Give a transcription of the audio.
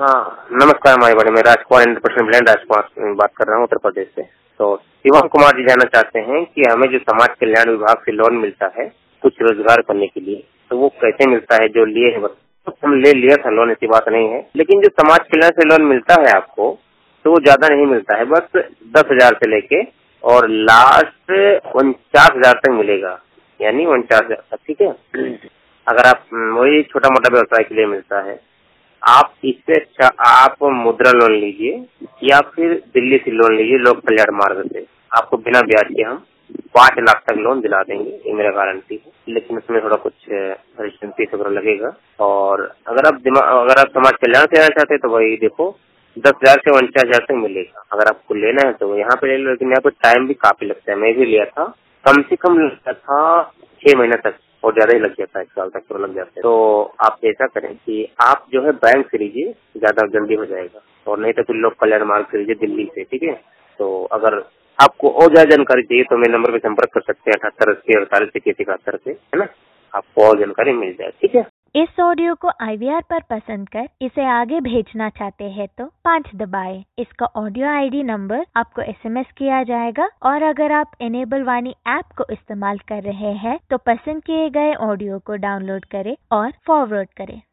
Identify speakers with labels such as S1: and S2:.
S1: हाँ, नमस्कार हमारे बड़े, मैं राजकुमार 100% ब्लेंड राजकुमार बात कर रहा हूँ उत्तर प्रदेश से। तो शिवम कुमार जी जानना चाहते हैं कि हमें जो समाज कल्याण विभाग से लोन मिलता है कुछ रोजगार करने के लिए, तो वो कैसे मिलता है? जो लिए है तो हम ले लिया था लोन, ऐसी बात नहीं है, लेकिन जो समाज कल्याण से लोन मिलता है आपको, तो वो ज्यादा नहीं मिलता है, बस 10,000 से लेके और लास्ट 49,000 तक मिलेगा, यानी 49,000 तक। ठीक है, अगर आप वही छोटा मोटा व्यवसाय के लिए मिलता है। आप इससे अच्छा आप मुद्रा लोन लीजिए या फिर दिल्ली से लोन लीजिए लोक कल्याण मार्ग से। आपको बिना ब्याज के हम 5 लाख तक लोन दिला देंगे, ये मेरा गारंटी है, लेकिन उसमें थोड़ा कुछ रजिस्ट्रेशन फीस वगैरह लगेगा। और अगर आप समाज कल्याण से लेना चाहते हैं तो वही देखो 10,000 से 49,000 तक मिलेगा। अगर आपको लेना है तो यहाँ पे ले लो, लेकिन यहाँ पे टाइम भी काफी लगता है। मैं भी लिया था, कम से कम लगता था 6 महीने तक और ज्यादा ही लग जाता है, 1 साल तक तो लग जाता है। तो आप ऐसा करें कि आप जो है बैंक से लीजिए, ज्यादा जल्दी हो जाएगा, और नहीं तो फिर लोक कल्याण मार्ग से लीजिए दिल्ली से। ठीक है, तो अगर आपको और ज्यादा जानकारी चाहिए तो मेरे नंबर पे संपर्क कर सकते हैं 78 80 48 से, है ना? आपको और जानकारी मिल जाए। ठीक है,
S2: इस ऑडियो को IVR पर पसंद कर इसे आगे भेजना चाहते हैं तो 5 दबाएं। इसका ऑडियो ID नंबर आपको SMS किया जाएगा, और अगर आप इनेबल वाणी ऐप को इस्तेमाल कर रहे हैं तो पसंद किए गए ऑडियो को डाउनलोड करें और फॉरवर्ड करें।